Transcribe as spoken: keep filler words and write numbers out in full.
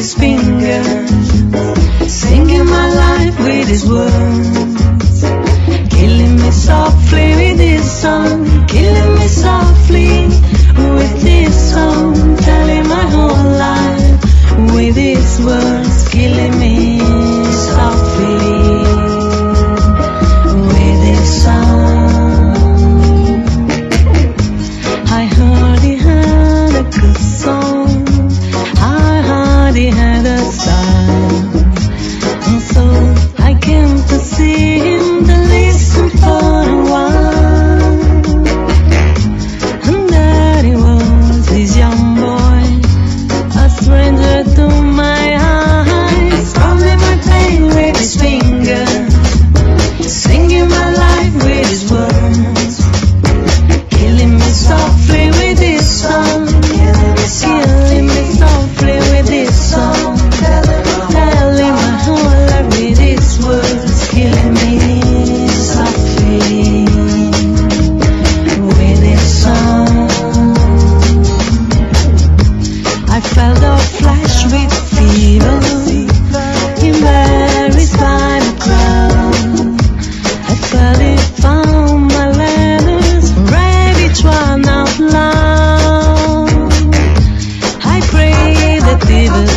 his fingers, singing my life with his words, killing me softly with his song, killing me softly with his song, telling my whole life with his words, killing me softly with his song. I heard he had a good song, I heard he had a style, and so I came to see him, to listen for a while. And there he was, this young boy, a stranger to my eyes, drumming my pain with his fingers, singing my life with his words, killing me softly with his song, killing me softly with his song, telling my whole life with his words, killing me softly with his song. I felt a flash with fever in very spinal crowd. I felt it found my letters, read each one out loud. I pray that it was